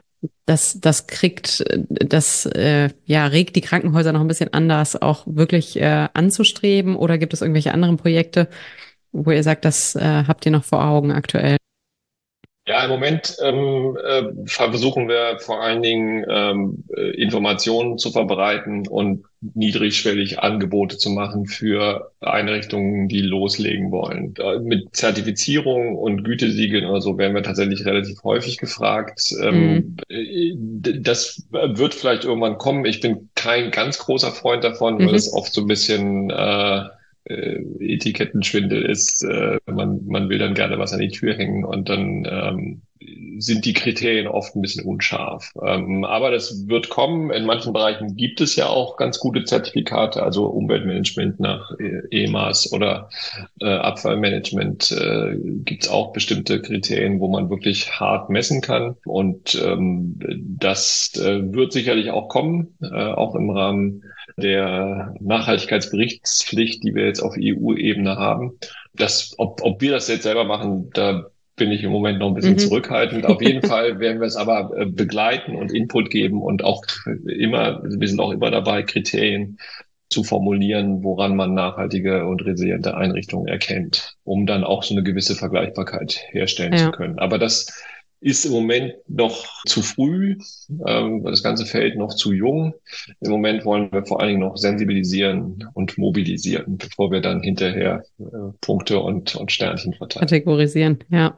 das regt die Krankenhäuser noch ein bisschen an, das auch wirklich anzustreben? Oder gibt es irgendwelche anderen Projekte, wo ihr sagt, das habt ihr noch vor Augen aktuell? Ja, im Moment versuchen wir vor allen Dingen Informationen zu verbreiten und niedrigschwellig Angebote zu machen für Einrichtungen, die loslegen wollen. Mit Zertifizierung und Gütesiegeln oder so werden wir tatsächlich relativ häufig gefragt. Mhm. Das wird vielleicht irgendwann kommen. Ich bin kein ganz großer Freund davon, weil es Mhm. oft so ein bisschen Etikettenschwindel ist. Man will dann gerne was an die Tür hängen und dann sind die Kriterien oft ein bisschen unscharf. Aber das wird kommen. In manchen Bereichen gibt es ja auch ganz gute Zertifikate, also Umweltmanagement nach EMAS oder Abfallmanagement gibt es auch bestimmte Kriterien, wo man wirklich hart messen kann. Und das wird sicherlich auch kommen, auch im Rahmen der Nachhaltigkeitsberichtspflicht, die wir jetzt auf EU-Ebene haben. Ob wir das jetzt selber machen, da bin ich im Moment noch ein bisschen Mhm. zurückhaltend. Auf jeden Fall werden wir es aber begleiten und Input geben und auch wir sind auch immer dabei, Kriterien zu formulieren, woran man nachhaltige und resiliente Einrichtungen erkennt, um dann auch so eine gewisse Vergleichbarkeit herstellen zu Ja. können. Aber das ist im Moment noch zu früh. Das ganze Feld noch zu jung. Im Moment wollen wir vor allen Dingen noch sensibilisieren und mobilisieren, bevor wir dann hinterher Punkte und Sternchen verteilen. Kategorisieren, ja.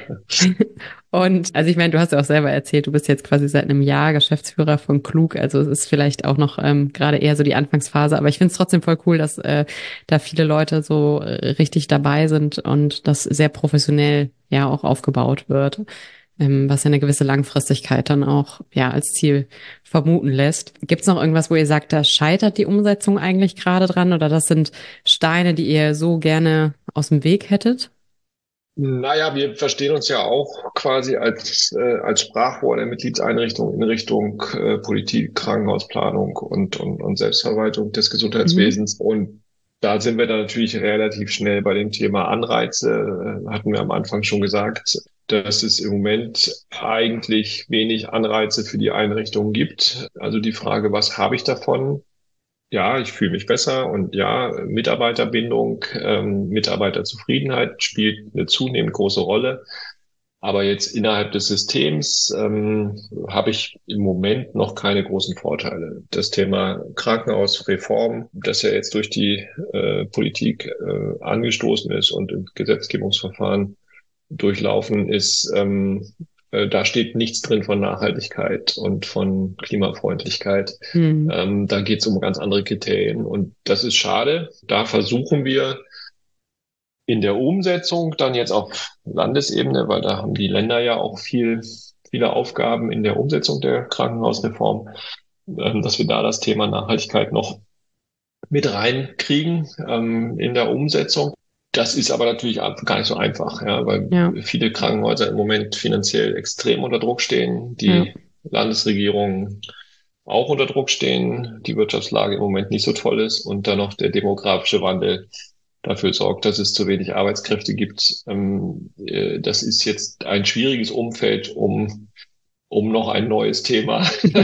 Und also ich meine, du hast ja auch selber erzählt, du bist jetzt quasi seit einem Jahr Geschäftsführer von Klug, also es ist vielleicht auch noch gerade eher so die Anfangsphase, aber ich finde es trotzdem voll cool, dass da viele Leute so richtig dabei sind und das sehr professionell ja auch aufgebaut wird, was ja eine gewisse Langfristigkeit dann auch ja als Ziel vermuten lässt. Gibt es noch irgendwas, wo ihr sagt, da scheitert die Umsetzung eigentlich gerade dran oder das sind Steine, die ihr so gerne aus dem Weg hättet? Naja, wir verstehen uns ja auch quasi als Sprachrohr der Mitgliedseinrichtung in Richtung Politik, Krankenhausplanung und Selbstverwaltung des Mhm. Gesundheitswesens. Und da sind wir dann natürlich relativ schnell bei dem Thema Anreize. Hatten wir am Anfang schon gesagt, dass es im Moment eigentlich wenig Anreize für die Einrichtungen gibt. Also die Frage, was habe ich davon? Ja, ich fühle mich besser und ja, Mitarbeiterbindung, Mitarbeiterzufriedenheit spielt eine zunehmend große Rolle. Aber jetzt innerhalb des Systems habe ich im Moment noch keine großen Vorteile. Das Thema Krankenhausreform, das ja jetzt durch die Politik angestoßen ist und im Gesetzgebungsverfahren durchlaufen ist, da steht nichts drin von Nachhaltigkeit und von Klimafreundlichkeit. Mhm. Da geht es um ganz andere Kriterien und das ist schade. Da versuchen wir in der Umsetzung dann jetzt auf Landesebene, weil da haben die Länder ja auch viele Aufgaben in der Umsetzung der Krankenhausreform, dass wir da das Thema Nachhaltigkeit noch mit reinkriegen, in der Umsetzung. Das ist aber natürlich gar nicht so einfach, ja, weil Ja, viele Krankenhäuser im Moment finanziell extrem unter Druck stehen, ja, die Landesregierungen auch unter Druck stehen, die Wirtschaftslage im Moment nicht so toll ist und dann noch der demografische Wandel dafür sorgt, dass es zu wenig Arbeitskräfte gibt. Das ist jetzt ein schwieriges Umfeld, um noch ein neues Thema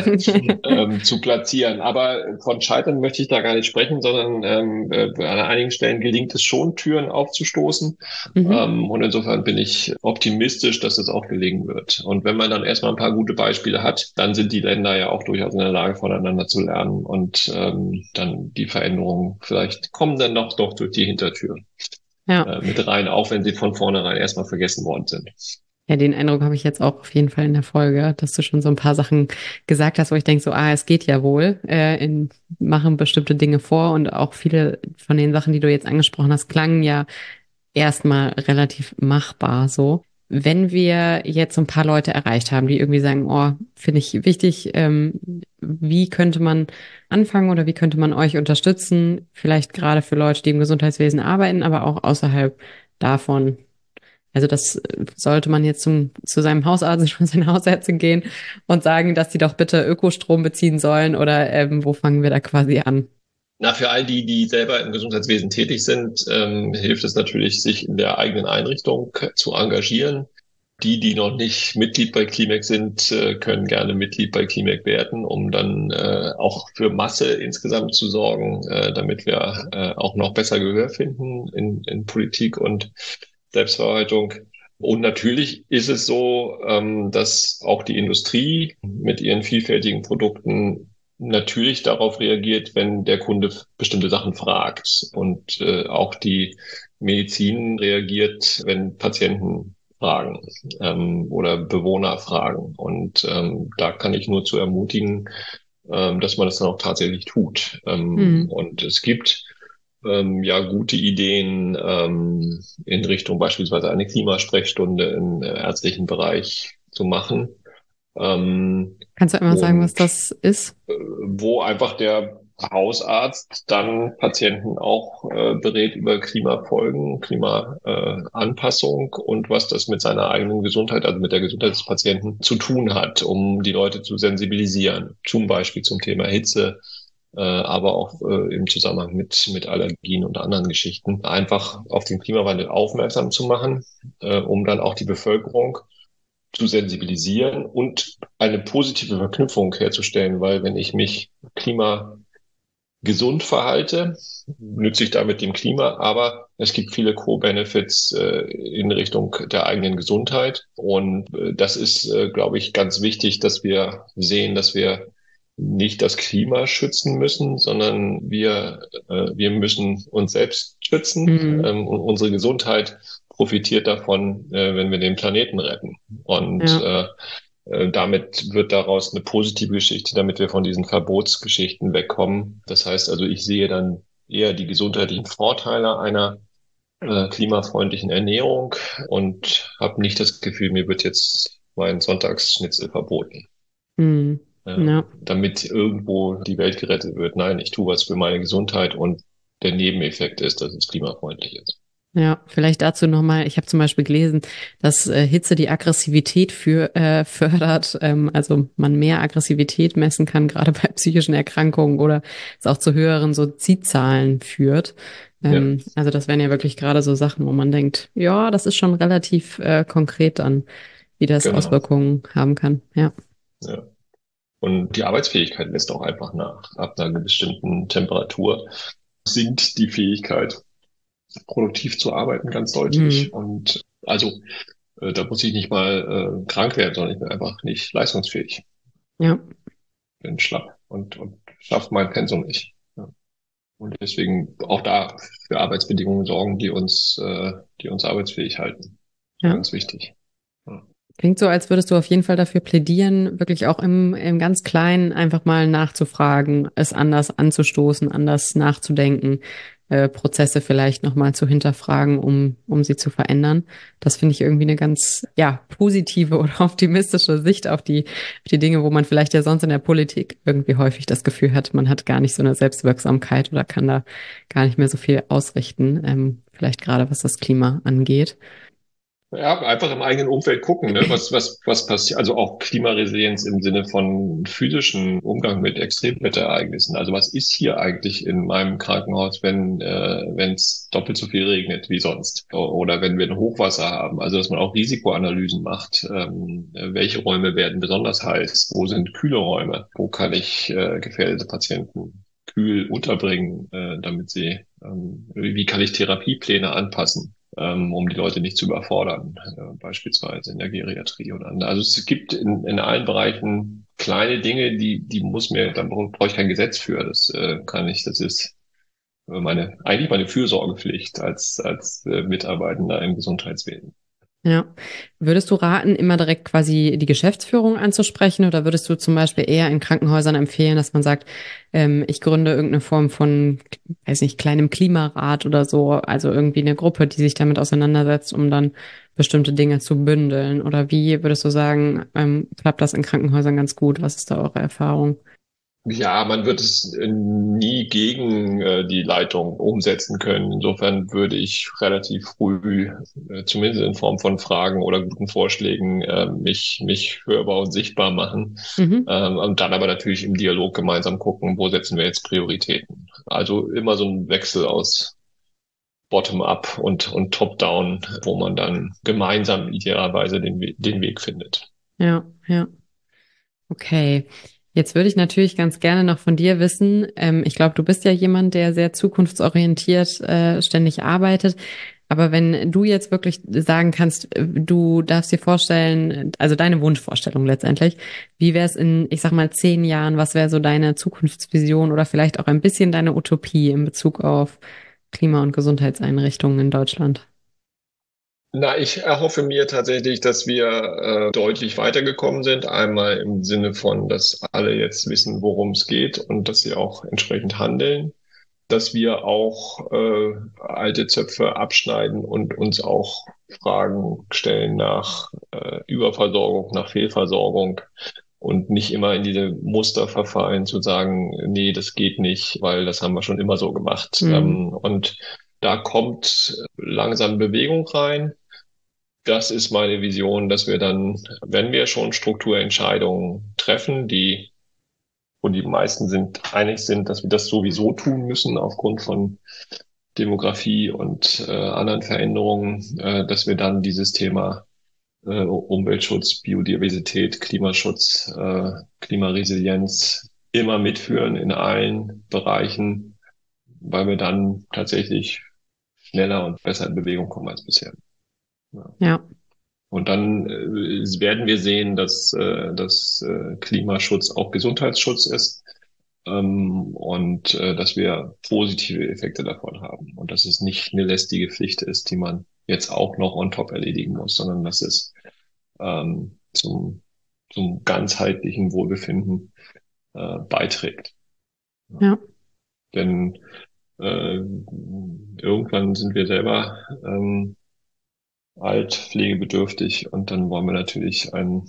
zu platzieren. Aber von Scheitern möchte ich da gar nicht sprechen, sondern an einigen Stellen gelingt es schon, Türen aufzustoßen. mhm. Und insofern bin ich optimistisch, dass es auch gelingen wird. Und wenn man dann erstmal ein paar gute Beispiele hat, dann sind die Länder ja auch durchaus in der Lage, voneinander zu lernen und dann die Veränderungen vielleicht kommen dann doch durch die Hintertür Ja. mit rein, auch wenn sie von vornherein erstmal vergessen worden sind. Ja, den Eindruck habe ich jetzt auch auf jeden Fall in der Folge, dass du schon so ein paar Sachen gesagt hast, wo ich denke, so, es geht ja wohl, machen bestimmte Dinge vor und auch viele von den Sachen, die du jetzt angesprochen hast, klangen ja erstmal relativ machbar so. Wenn wir jetzt so ein paar Leute erreicht haben, die irgendwie sagen, oh, finde ich wichtig, wie könnte man anfangen oder wie könnte man euch unterstützen? Vielleicht gerade für Leute, die im Gesundheitswesen arbeiten, aber auch außerhalb davon. Also das sollte man jetzt zu seinem Hausarzt oder seiner Hausärztin gehen und sagen, dass die doch bitte Ökostrom beziehen sollen oder wo fangen wir da quasi an? Na, für all die selber im Gesundheitswesen tätig sind, hilft es natürlich, sich in der eigenen Einrichtung zu engagieren. Die noch nicht Mitglied bei Klimek sind, können gerne Mitglied bei Klimek werden, um dann auch für Masse insgesamt zu sorgen, damit wir auch noch besser Gehör finden in Politik und Selbstverwaltung. Und natürlich ist es so, dass auch die Industrie mit ihren vielfältigen Produkten natürlich darauf reagiert, wenn der Kunde bestimmte Sachen fragt. Und auch die Medizin reagiert, wenn Patienten fragen oder Bewohner fragen. Und da kann ich nur zu ermutigen, dass man das dann auch tatsächlich tut. Hm. Und es gibt ja gute Ideen in Richtung beispielsweise eine Klimasprechstunde im ärztlichen Bereich zu machen. Kannst du einmal sagen, was Und das ist? wo einfach der Hausarzt dann Patienten auch berät über Klimafolgen, Klimaanpassung und was das mit seiner eigenen Gesundheit, also mit der Gesundheit des Patienten zu tun hat, um die Leute zu sensibilisieren, zum Beispiel zum Thema Hitze, aber auch im Zusammenhang mit Allergien und anderen Geschichten, einfach auf den Klimawandel aufmerksam zu machen, um dann auch die Bevölkerung zu sensibilisieren und eine positive Verknüpfung herzustellen, weil wenn ich mich klimagesund verhalte, nütze ich damit dem Klima, aber es gibt viele Co-Benefits in Richtung der eigenen Gesundheit und das ist, glaube ich, ganz wichtig, dass wir sehen, dass wir nicht das Klima schützen müssen, sondern wir müssen uns selbst schützen Hm. und unsere Gesundheit profitiert davon, wenn wir den Planeten retten. Und Ja, damit wird daraus eine positive Geschichte, damit wir von diesen Verbotsgeschichten wegkommen. Das heißt also, ich sehe dann eher die gesundheitlichen Vorteile einer klimafreundlichen Ernährung und habe nicht das Gefühl, mir wird jetzt mein Sonntagsschnitzel verboten, hm. Ja. damit irgendwo die Welt gerettet wird. Nein, ich tue was für meine Gesundheit und der Nebeneffekt ist, dass es klimafreundlich ist. Ja, vielleicht dazu nochmal, ich habe zum Beispiel gelesen, dass Hitze die Aggressivität fördert, also man mehr Aggressivität messen kann, gerade bei psychischen Erkrankungen oder es auch zu höheren Suizidzahlen führt. Ja, Also das wären ja wirklich gerade so Sachen, wo man denkt, ja, das ist schon relativ konkret dann, wie das genau. Auswirkungen haben kann. Ja. Ja. Und die Arbeitsfähigkeit lässt auch einfach nach. Ab einer bestimmten Temperatur sinkt die Fähigkeit, produktiv zu arbeiten, ganz Hm. deutlich. Und also da muss ich nicht mal krank werden, sondern ich bin einfach nicht leistungsfähig. Ja. Bin schlapp und schaffe mein Pensum nicht. Ja. Und deswegen auch da für Arbeitsbedingungen sorgen, die uns arbeitsfähig halten. So Ja. ganz wichtig. Ja. Klingt so, als würdest du auf jeden Fall dafür plädieren, wirklich auch im ganz Kleinen einfach mal nachzufragen, es anders anzustoßen, anders nachzudenken, Prozesse vielleicht nochmal zu hinterfragen, um sie zu verändern. Das finde ich irgendwie eine ganz, ja, positive oder optimistische Sicht auf die Dinge, wo man vielleicht ja sonst in der Politik irgendwie häufig das Gefühl hat, man hat gar nicht so eine Selbstwirksamkeit oder kann da gar nicht mehr so viel ausrichten, vielleicht gerade was das Klima angeht. Ja, einfach im eigenen Umfeld gucken, ne? Was passiert, also auch Klimaresilienz im Sinne von physischen Umgang mit Extremwetterereignissen. Also was ist hier eigentlich in meinem Krankenhaus, wenn es doppelt so viel regnet wie sonst? Oder wenn wir ein Hochwasser haben? Also dass man auch Risikoanalysen macht. Welche Räume werden besonders heiß? Wo sind kühle Räume? Wo kann ich gefährdete Patienten kühl unterbringen, damit sie, wie kann ich Therapiepläne anpassen? Um die Leute nicht zu überfordern, beispielsweise in der Geriatrie oder andere. Also es gibt in allen Bereichen kleine Dinge, da brauche ich kein Gesetz für. Das ist eigentlich meine Fürsorgepflicht als Mitarbeitender im Gesundheitswesen. Ja. Würdest du raten, immer direkt quasi die Geschäftsführung anzusprechen oder würdest du zum Beispiel eher in Krankenhäusern empfehlen, dass man sagt, ich gründe irgendeine Form von, weiß nicht, kleinem Klimarat oder so, also irgendwie eine Gruppe, die sich damit auseinandersetzt, um dann bestimmte Dinge zu bündeln? Oder wie würdest du sagen, klappt das in Krankenhäusern ganz gut? Was ist da eure Erfahrung? Ja, man wird es nie gegen die Leitung umsetzen können. Insofern würde ich relativ früh, zumindest in Form von Fragen oder guten Vorschlägen, mich hörbar und sichtbar machen. Mhm. Und dann aber natürlich im Dialog gemeinsam gucken, wo setzen wir jetzt Prioritäten. Also immer so ein Wechsel aus Bottom-up und Top-down, wo man dann gemeinsam idealerweise den Weg findet. Ja, ja. Okay. Jetzt würde ich natürlich ganz gerne noch von dir wissen, ich glaube, du bist ja jemand, der sehr zukunftsorientiert ständig arbeitet. Aber wenn du jetzt wirklich sagen kannst, du darfst dir vorstellen, also deine Wunschvorstellung letztendlich, wie wäre es in, ich sag mal, 10 Jahren, was wäre so deine Zukunftsvision oder vielleicht auch ein bisschen deine Utopie in Bezug auf Klima- und Gesundheitseinrichtungen in Deutschland? Na, ich erhoffe mir tatsächlich, dass wir deutlich weitergekommen sind. Einmal im Sinne von, dass alle jetzt wissen, worum es geht und dass sie auch entsprechend handeln. Dass wir auch alte Zöpfe abschneiden und uns auch Fragen stellen nach Überversorgung, nach Fehlversorgung und nicht immer in diese Muster verfallen, zu sagen, nee, das geht nicht, weil das haben wir schon immer so gemacht. Hm. Und da kommt langsam Bewegung rein. Das ist meine Vision, dass wir dann, wenn wir schon Strukturentscheidungen treffen, wo die meisten einig sind, dass wir das sowieso tun müssen aufgrund von Demografie und anderen Veränderungen, dass wir dann dieses Thema Umweltschutz, Biodiversität, Klimaschutz, Klimaresilienz immer mitführen in allen Bereichen, weil wir dann tatsächlich schneller und besser in Bewegung kommen als bisher. Ja. Ja, Und dann werden wir sehen, dass Klimaschutz auch Gesundheitsschutz ist, und dass wir positive Effekte davon haben und dass es nicht eine lästige Pflicht ist, die man jetzt auch noch on top erledigen muss, sondern dass es zum ganzheitlichen Wohlbefinden beiträgt. Ja. ja, Denn irgendwann sind wir selber alt, pflegebedürftig und dann wollen wir natürlich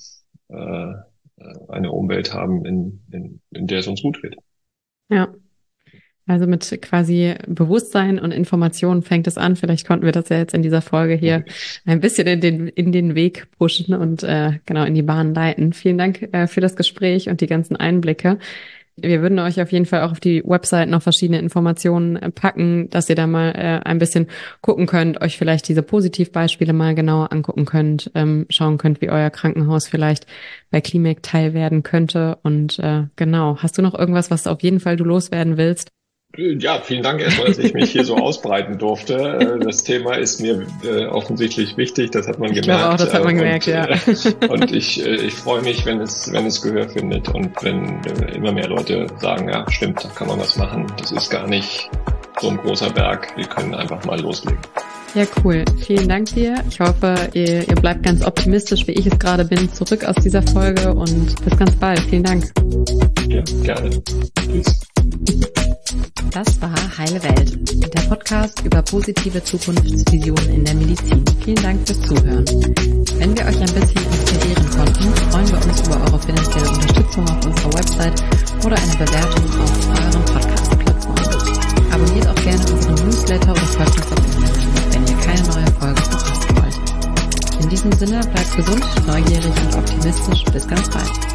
eine Umwelt haben, in der es uns gut geht. ja. Also mit quasi Bewusstsein und Information fängt es an. Vielleicht konnten wir das ja jetzt in dieser Folge hier ein bisschen in den Weg pushen und genau in die Bahn leiten. Vielen Dank für das Gespräch und die ganzen Einblicke. Wir würden euch auf jeden Fall auch auf die Website noch verschiedene Informationen packen, dass ihr da mal ein bisschen gucken könnt, euch vielleicht diese Positivbeispiele mal genauer angucken könnt, schauen könnt, wie euer Krankenhaus vielleicht bei Klimek teil werden könnte. Und genau, hast du noch irgendwas, was auf jeden Fall du loswerden willst? Ja, vielen Dank erstmal, dass ich mich hier so ausbreiten durfte. Das Thema ist mir offensichtlich wichtig, das hat man Ich gemerkt. glaube auch, das hat man gemerkt, ja. Und ich freue mich, wenn es Gehör findet und wenn immer mehr Leute sagen, ja, stimmt, da kann man was machen. Das ist gar nicht so ein großer Berg. Wir können einfach mal loslegen. Ja, cool. Vielen Dank dir. Ich hoffe, ihr bleibt ganz optimistisch, wie ich es gerade bin, zurück aus dieser Folge und bis ganz bald. Vielen Dank. Ja, gerne. Tschüss. Das war Heile Welt, der Podcast über positive Zukunftsvisionen in der Medizin. Vielen Dank fürs Zuhören. Wenn wir euch ein bisschen inspirieren konnten, freuen wir uns über eure finanzielle Unterstützung auf unserer Website oder eine Bewertung auf euren Podcast-Plattformen. Abonniert auch gerne unseren Newsletter oder folgt uns auf Instagram, wenn ihr keine neue Folge verpassen wollt. In diesem Sinne, bleibt gesund, neugierig und optimistisch. Bis ganz bald.